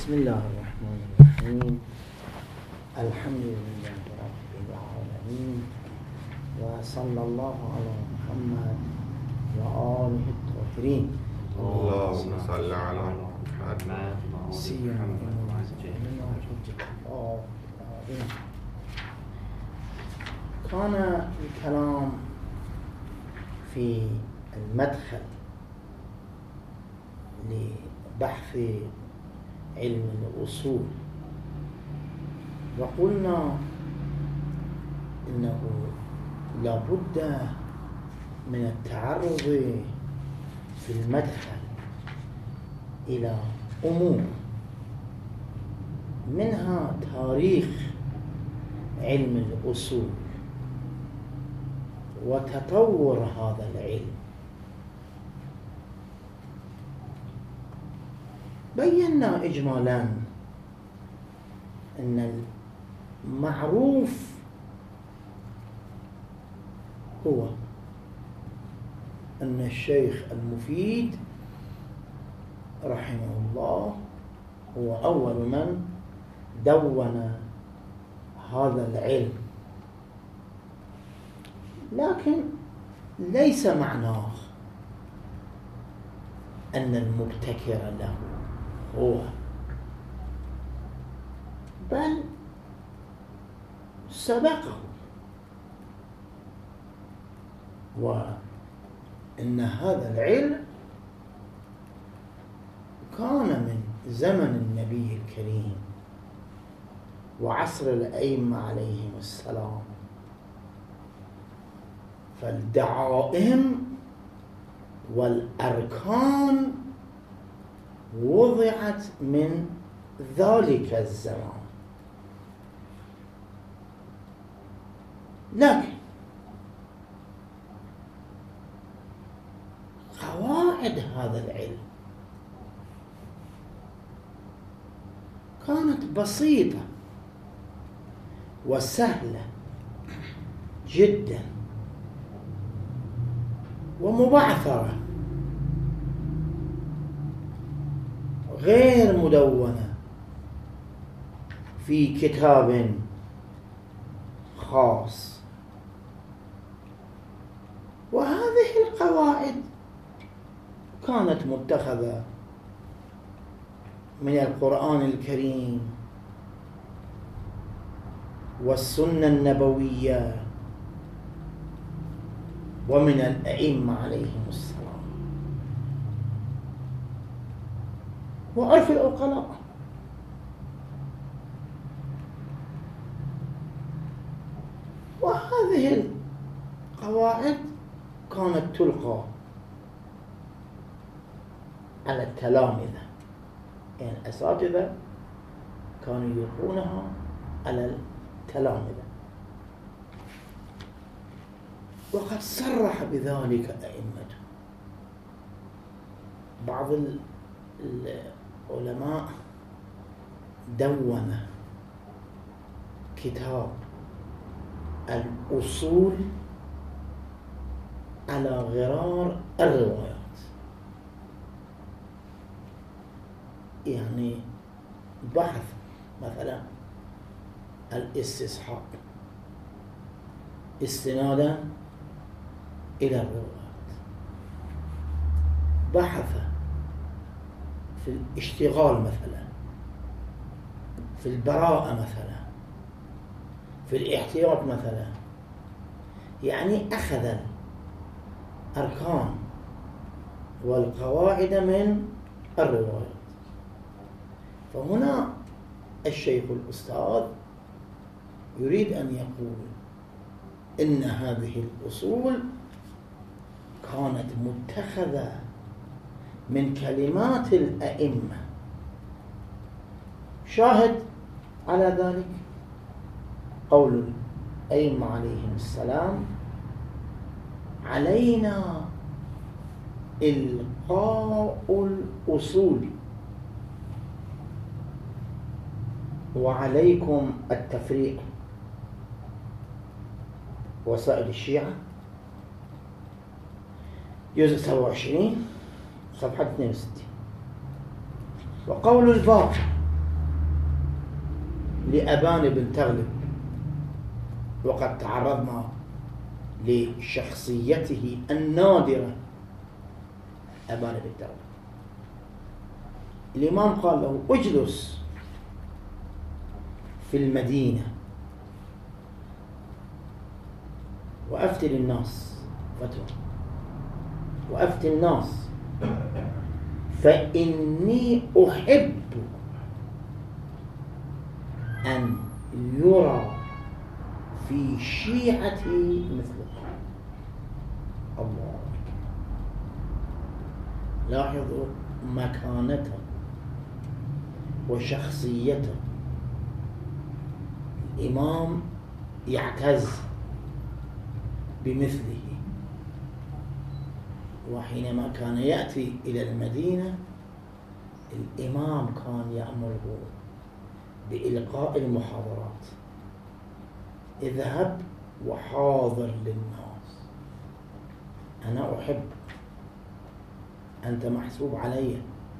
بسم الله الرحمن الرحيم. الحمد لله رب العالمين، وصلى الله على محمد وآله الطاهرين. اللهم صل على محمد سيما كان الكلام في المدخل لبحث علم الأصول، وقلنا إنه لا بد من التعرض في المدخل إلى أمور، منها تاريخ علم الأصول وتطور هذا العلم. بينا إجمالا أن المعروف هو أن الشيخ المفيد رحمه الله هو أول من دون هذا العلم، لكن ليس معناه أن المبتكر له هو، بل سبقه، وإن هذا العلم كان من زمن النبي الكريم وعصر الأئمة عليهم السلام، فالدعائم والأركان وضعت من ذلك الزمان، لكن قواعد هذا العلم كانت بسيطة وسهلة جدا ومبعثرة، غير مدونة في كتاب خاص. وهذه القواعد كانت متخذة من القرآن الكريم والسنة النبوية ومن الأئمة عليهم السلام وعرف العقلاء. وهذه القواعد كانت تلقى على التلامذة، يعني الأساتذة كانوا يلقونها على التلامذة، وقد صرح بذلك أئمة. بعض العلماء دون كتاب الأصول على غرار الروايات، يعني بحث مثلا الاستصحاب استنادا إلى الروايات، بحث في الاشتغال مثلا، في البراءة مثلا، في الاحتياط مثلا، يعني أخذ الأركان والقواعد من الروايات. فهنا الشيخ الأستاذ يريد أن يقول إن هذه الأصول كانت متخذة من كلمات الأئمة. شاهد على ذلك قول الأئمة عليهم السلام: علينا إلقاء الأصول وعليكم التفريق. وسائل الشيعة جزء 27 صفحة 62. وقول الباقر لأبان بن تغلب، وقد تعرضنا لشخصيته النادرة أبان بن تغلب. الإمام قال له اجلس في المدينة وأفتي للناس فتوى، وأفتي الناس، فإني أحب أن يرى في شيعتي مثلك. الله أكبر. لاحظوا مكانته وشخصيته. الإمام يعتز بمثله، وحينما كان يأتي إلى المدينة الإمام كان يأمره بإلقاء المحاضرات: اذهب وحاضر للناس، أنا أحب، أنت محسوب علي،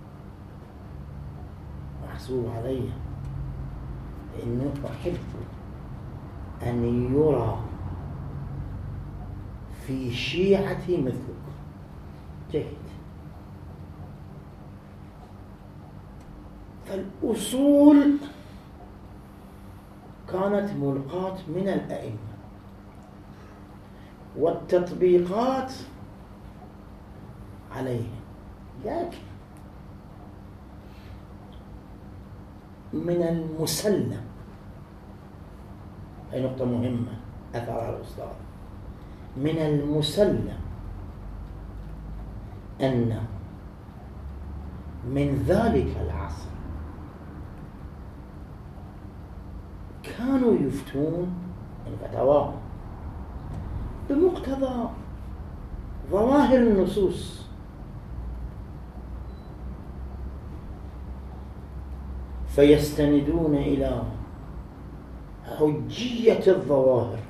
محسوب علي، لأني أحب أن يرى في شيعتي مثلك. جيد. فالأصول كانت ملقاة من الأئمة، والتطبيقات عليهم، لكن من المسلم، هي نقطة مهمة أثرها الأستاذ، من المسلم أن من ذلك العصر كانوا يفتون الفتاوى بمقتضى ظواهر النصوص، فيستندون إلى حجية الظواهر.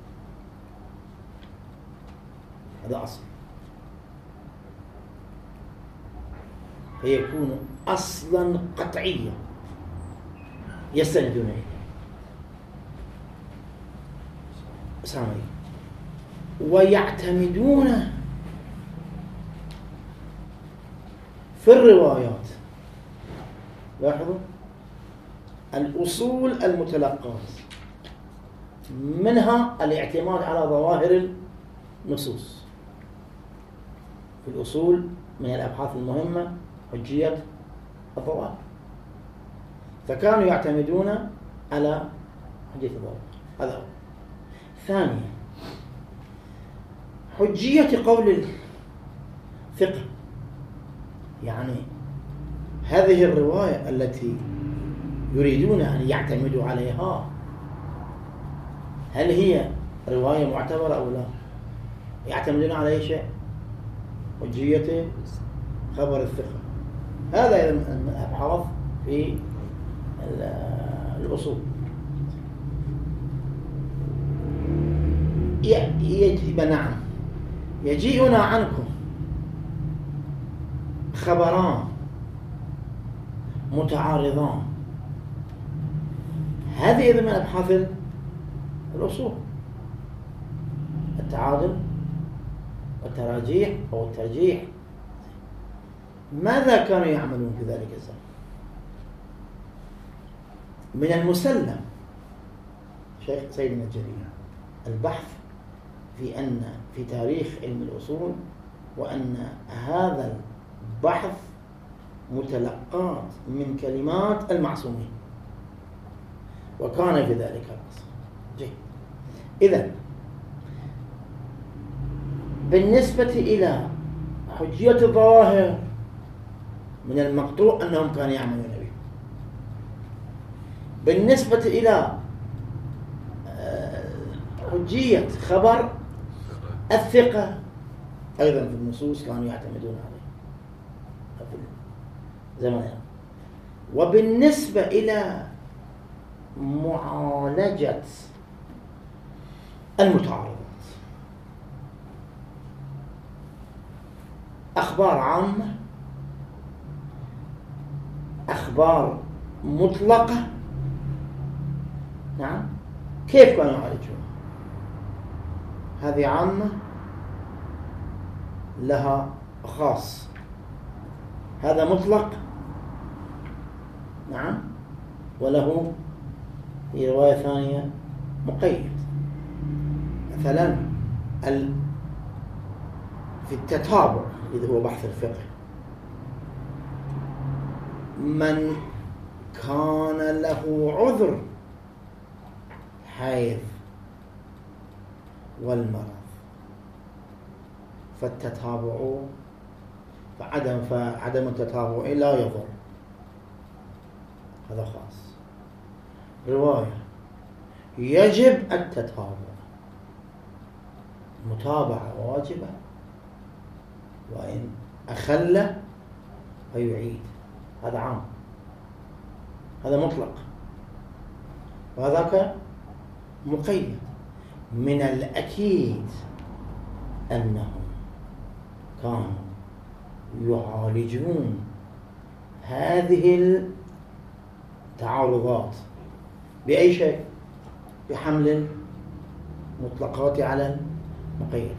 هذا أصل، فيكون أصلا قطعيا يستندون إليه. سامي. ويعتمدون في الروايات، لاحظوا الأصول المتلقاة منها الاعتماد على ظواهر النصوص. في الأصول من الأبحاث المهمة حجية الظواهر، فكانوا يعتمدون على حجية الظواهر. هذا أول. ثانيا، حجية قول الثقة، يعني هذه الرواية التي يريدون أن يعتمدوا عليها هل هي رواية معتبرة أو لا؟ يعتمدون على أي شيء؟ حجية خبر الثقة. هذا الأبحاث في الأصول. نعم، يجيئنا عنكم خبران متعارضان، هذه إذا من أبحاث الأصول، التعادل والتراجيح أو الترجيح. ماذا كانوا يعملون في ذلك الزمن؟ من المسلم شيخ سيدنا الجليل البحث في تاريخ علم الأصول، وأن هذا البحث متلقات من كلمات المعصومين، وكان في ذلك العصر. جيد. إذن بالنسبة إلى حجية الظواهر من المقطوع أنهم كانوا يعملون به. بالنسبة إلى حجية خبر الثقة أيضا في النصوص كانوا يعتمدون عليه في زماننا. وبالنسبة إلى معالجة المتعارضات، أخبار عامة، أخبار مطلقة، نعم، كيف كانوا يعالجون؟ هذه عامة لها خاص، هذا مطلق نعم، وله في رواية ثانية مقيد. مثلا في التتابع إذا هو بحث الفقه، من كان له عذر حيض والمرض فالتتابع فعدم التتابع لا يضر، هذا خاص. رواية يجب التتابع، متابعة واجبة، وإن أخل فيعيد، هذا عام، هذا مطلق، وهذاك مقيد. من الأكيد أنهم كانوا يعالجون هذه التعارضات بأي شيء؟ بحمل المطلقات على المقيدات،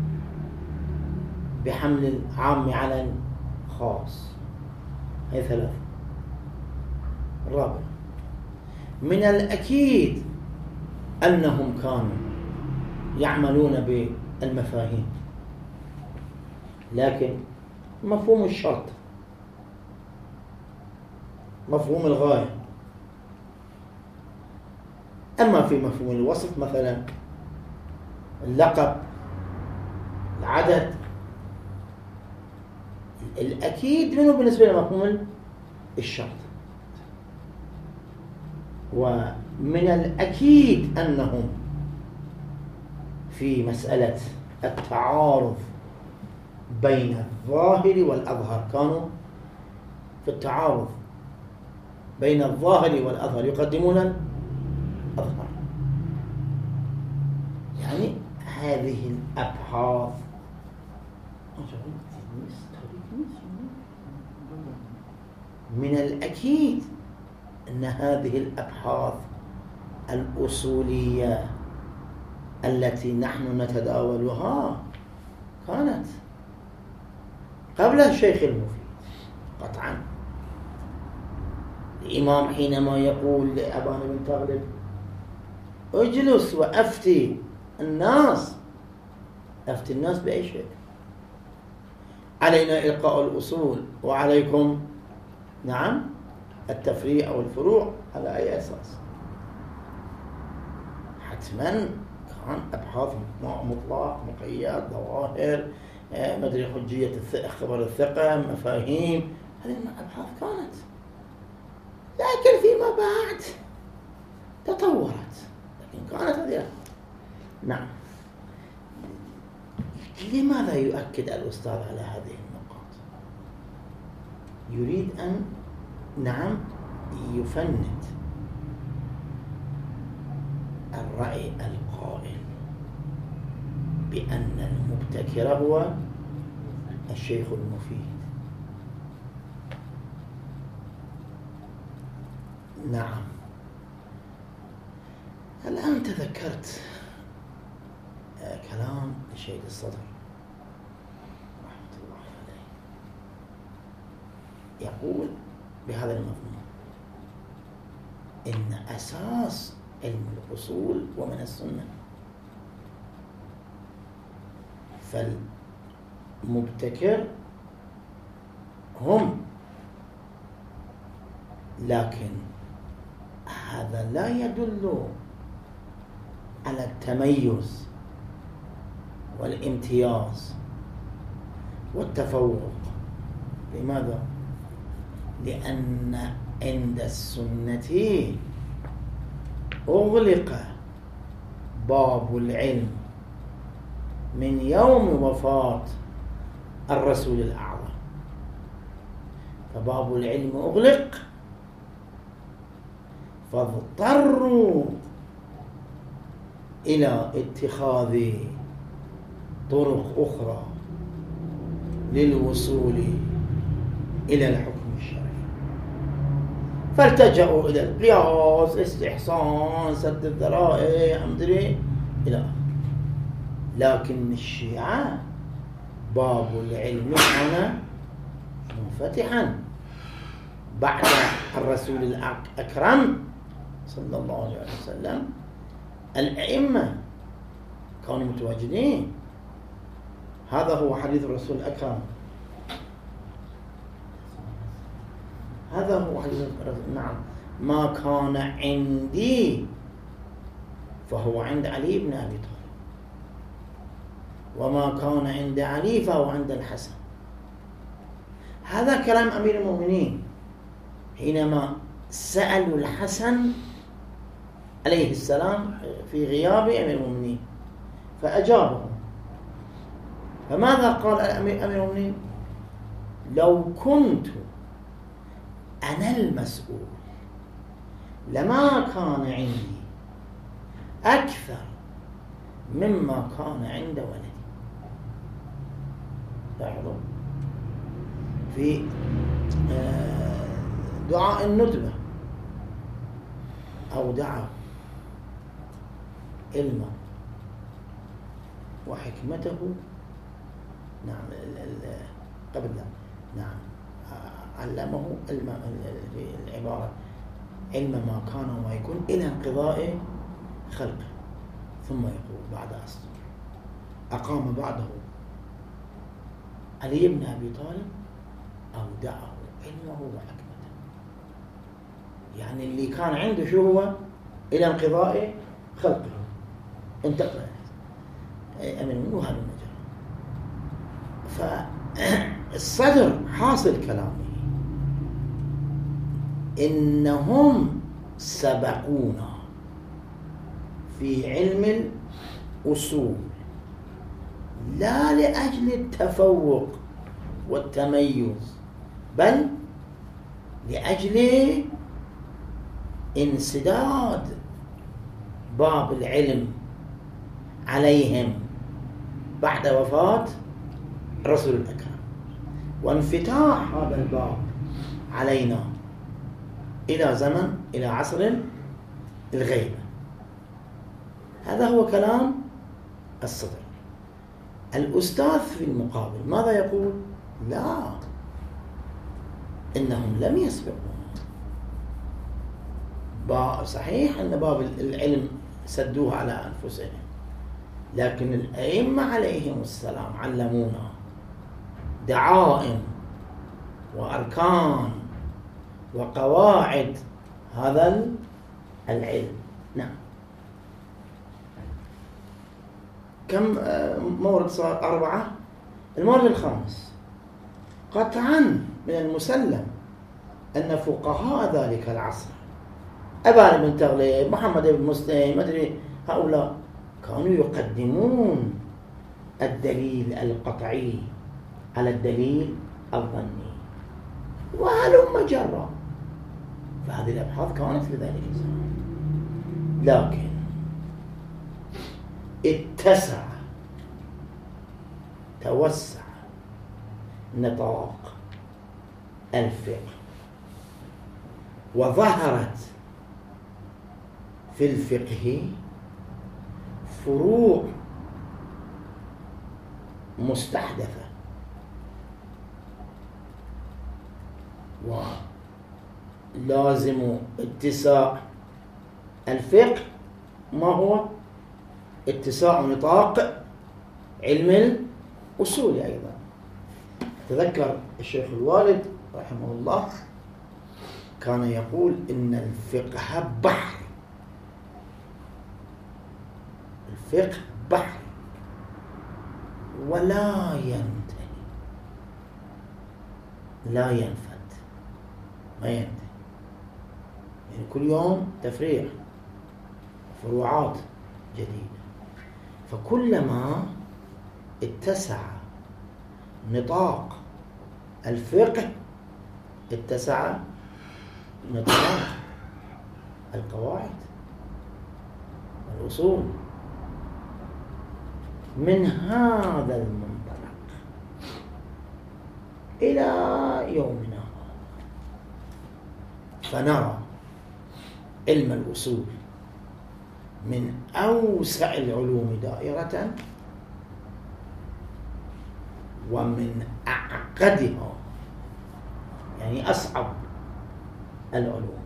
بحمل العام على الخاص. هذه ثلاثة. الرابع، من الأكيد أنهم كانوا يعملون بالمفاهيم، لكن مفهوم الشرط، مفهوم الغاية. أما في مفهوم الوصف مثلا اللقب، العدد، الأكيد منه بالنسبة لمفهوم الشرط. ومن الأكيد أنهم في مسألة التعارض بين الظاهر والأظهر كانوا في التعارض بين الظاهر والأظهر يقدمون الأظهر. يعني هذه الأبحاث من الأكيد أن هذه الأبحاث الأصولية التي نحن نتداولها كانت قبل الشيخ المفيد قطعا. الإمام حينما يقول لأبان بن تغلب اجلس وأفتي الناس، أفتي الناس بأي شيء؟ علينا إلقاء الأصول وعليكم نعم التفريع أو الفروع. على أي أساس؟ حتما كان أبحاث مطلق، مقيد، ظواهر، مدري حجية خبر الثقة، مفاهيم، هذه الأبحاث كانت، لكن فيما بعد تطورت، لكن كانت هذه. نعم. لماذا يؤكد الأستاذ على هذه النقاط؟ يريد أن نعم يفند الرأي القائل بأن المبتكر هو الشيخ المفيد. نعم. الآن تذكرت كلام الشيخ الصدر رحمة الله عليه، يقول بهذا المضمون إن أساس علم الأصول ومن السنة، فالمبتكر هم، لكن هذا لا يدل على التميز والامتياز والتفوق. لماذا؟ لأن عند السنة أغلق باب العلم من يوم وفاة الرسول الأعظم، فباب العلم أغلق، فاضطروا إلى اتخاذ طرق أخرى للوصول إلى الحكم الشرعي. فالتجأوا إلى القياس، استحسان، سد الذرائع، أمدري إلى آخره. لكن الشيعة باب العلم كان منفتحا بعد الرسول الأكرم صلى الله عليه وسلم. الأئمة كانوا متواجدين. هذا هو حديث الرسول الأكرم، هذا هو حديث الرسول. نعم، ما كان عندي فهو عند علي بن أبي طالب، وما كان عند علي فهو عند الحسن. هذا كلام أمير المؤمنين حينما سألوا الحسن عليه السلام في غياب أمير المؤمنين فأجابهم. فماذا قال أمير المؤمنين؟ لو كنت أنا المسؤول لما كان عندي أكثر مما كان عند ولدي. لاحظوا في دعاء الندبة أو دعا علما وحكمته. نعم قبل نعم علمه في العبارة علم ما كان وما يكون إلى انقضاء خلقه، ثم يقول بعد أسطر أقام بعده علي بن أبي طالب أودعه علمه وحكمته. يعني اللي كان عنده شو هو؟ إلى انقضاء خلقه انتقل أمين منه هذا المجال. فالصدر حاصل كلامه إنهم سبقونا في علم الأصول لا لأجل التفوق والتميز، بل لأجل انسداد باب العلم عليهم بعد وفاة الرسول الأكرم، وانفتاح هذا الباب علينا إلى زمن، إلى عصر الغيبة. هذا هو كلام الصدر. الأستاذ في المقابل ماذا يقول؟ لا، إنهم لم يسبقون. صحيح أن باب العلم سدوه على أنفسهم، لكن الأئمة عليهم السلام علمونا دعائم وأركان وقواعد هذا العلم. نعم. كم مورد صار؟ 4. المورد الخامس: قطعا من المسلم أن فقهاء ذلك العصر أبان بن تغلب، محمد بن مسلم، مدري هؤلاء كانوا يقدمون الدليل القطعي على الدليل الظني، وهلم جرا. فهذه الأبحاث كانت في ذلك الزمان، لكن توسع نطاق الفقه، وظهرت في الفقه فروع مستحدثة، ولازم اتساع الفقه ما هو؟ اتساع نطاق علم الأصول أيضا. تذكر الشيخ الوالد رحمه الله كان يقول إن الفقه بحر، الفقه بحر ولا ينتهي، لا ينفد، ما ينتهي. يعني كل يوم تفريع، فروعات جديدة. فكلما اتسع نطاق الفقه اتسع نطاق القواعد والأصول. من هذا المنطلق إلى يومنا فنرى علم الأصول من أوسع العلوم دائرة ومن أعقدها، يعني أصعب العلوم،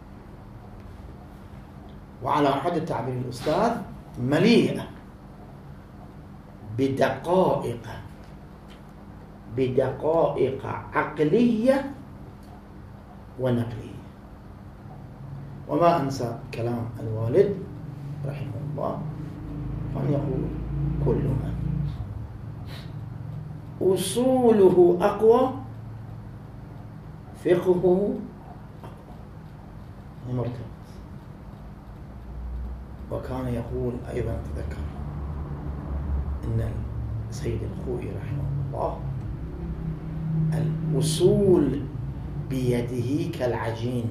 وعلى حد تعبير الأستاذ مليئة بدقائق عقلية ونقلية. وما أنسى كلام الوالد رحمه الله أن يقول: كل من أصوله أقوى فقهه أقوى، مرتبط. وكان يقول أيضا، تذكر إن سيد الخوئي رحمه الله الأصول بيده كالعجين.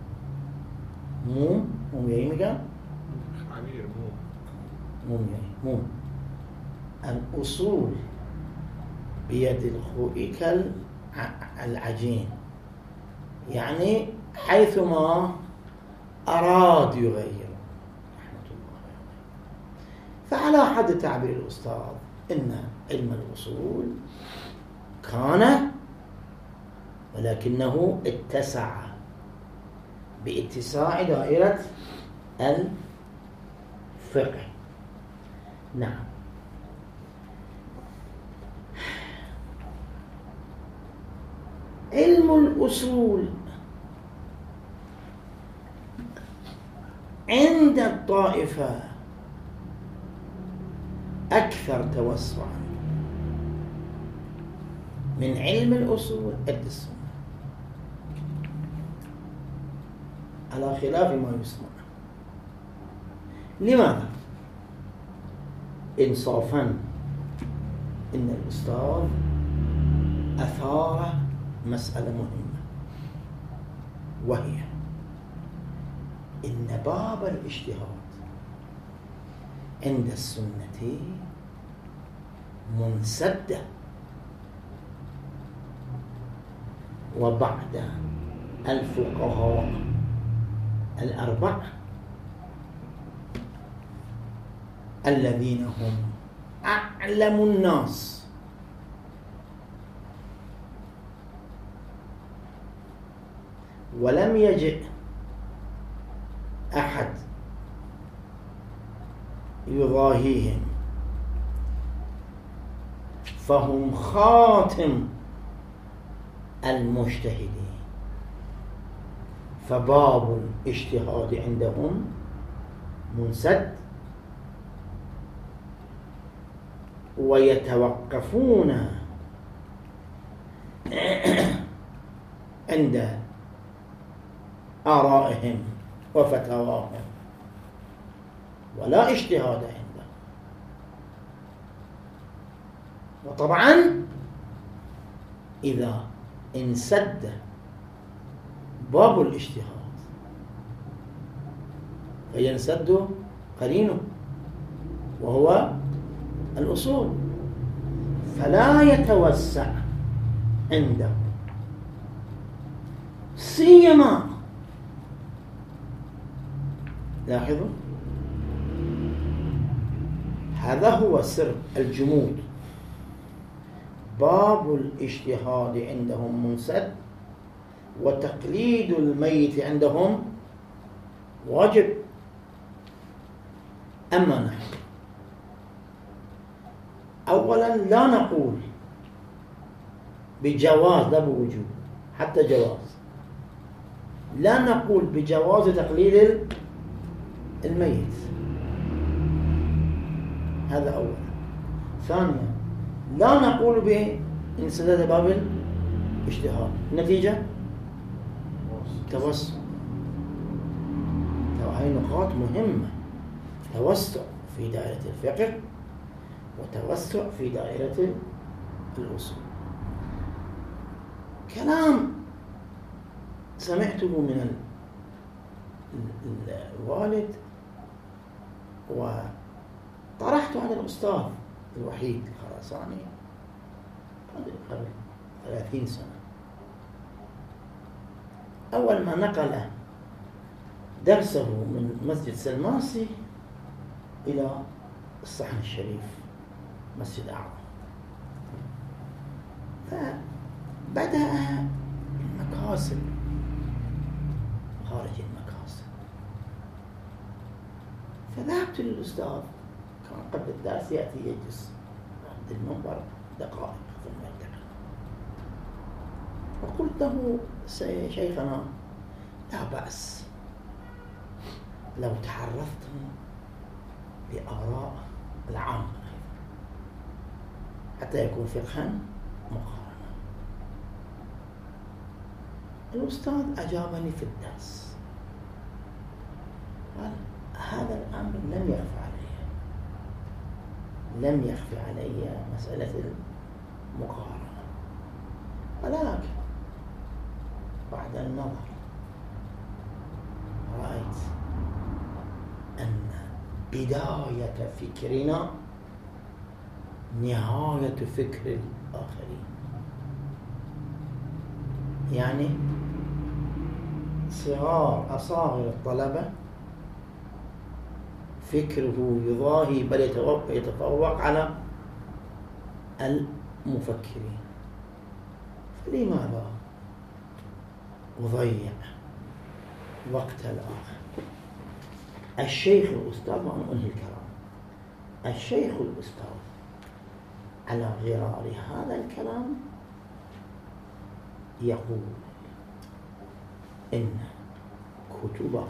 موم يمكن عمير موم الأصول بيد الخوئي كالعجين، يعني حيثما أراد يغير رحمة الله عليه. فعلى حد تعبير الأستاذ إن علم الأصول كان، ولكنه اتسع باتساع دائرة الفقه. نعم. علم الأصول عند الطائفة أكثر توسعا من علم الأصول عند السنة، على خلاف ما يسمع. لماذا؟ إنصافا إن الأستاذ أثار مسألة مهمة، وهي إن باب الاجتهاد عند السنة منسد، وبعد الفقهاء الأربعة الذين هم أعلم الناس ولم يجئ أحد يضاهيهم، فهم خاتم المجتهدين، فباب الاجتهاد عندهم منسد، ويتوقفون عند آرائهم وفتاواهم، ولا اجتهاد عندهم. وطبعا إذا انسد باب الاجتهاد فينسد قرينه وهو الأصول، فلا يتوسع عنده، سيما لاحظوا هذا هو سر الجمود. باب الاجتهاد عندهم منسد، وتقليد الميت عندهم واجب. أما نحن أولا لا نقول بجواز، لا بوجوب، حتى جواز لا نقول بجواز تقليد الميت، هذا أولا. ثانيا لا نقول بانسداد باب الاجتهاد، النتيجة توسع. هاي نقاط مهمة: توسع في دائرة الفقه، وتوسع في دائرة الأصول. كلام سمعته من الوالد وطرحته على الأستاذ الوحيد الخراساني قبل 30 سنة. أول ما نقل درسه من مسجد سلماسي إلى الصحن الشريف مسجد أعظم، فبدأ المكاسب خارج المكاسب. فذهبت للأستاذ، كان قبل الدرس يأتي يجلس عند المنبر دقائق ثم ينتقل، وقلت له شيخنا لا بأس لو تحرثتم بآراء العامة حتى يكون فقها مقارنة. الأستاذ أجابني في الدرس قال هذا الأمر لم يخفى علي مسألة المقارنة، ولكن بعد النظر رأيت أن بداية فكرنا نهاية فكر الآخرين. يعني أصاغر الطلبة فكره يضاهي بل يتفوق على المفكرين، فلماذا أضيع وقت الآخر؟ الشيخ الأستاذ، وأنا أنهي الكلام، الشيخ الأستاذ على غرار هذا الكلام يقول إن كتب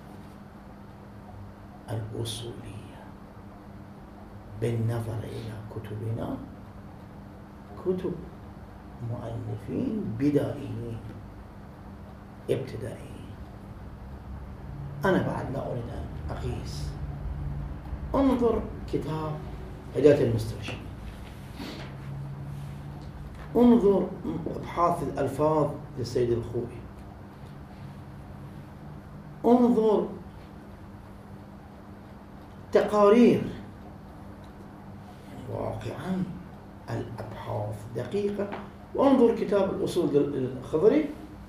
الأصولية بالنظر إلى كتبنا كتب مؤلفين بدائيين ابتدائيين. أنا بعد لا أريد أن أقيس. انظر كتاب هداية المسترشدين، انظر أبحاث الألفاظ للسيد الخوئي، انظر تقارير، واقعا الأبحاث دقيقة. وانظر كتاب الأصول الخضري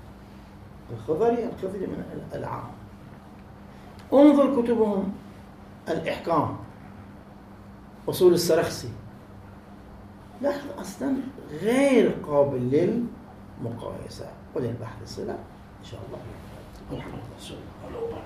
من العام، انظر كتبهم الإحكام، أصول السرخسي، لاحظ أصلا غير قابل للمقايسة وللبحث الصلة إن شاء الله. الحمد لله.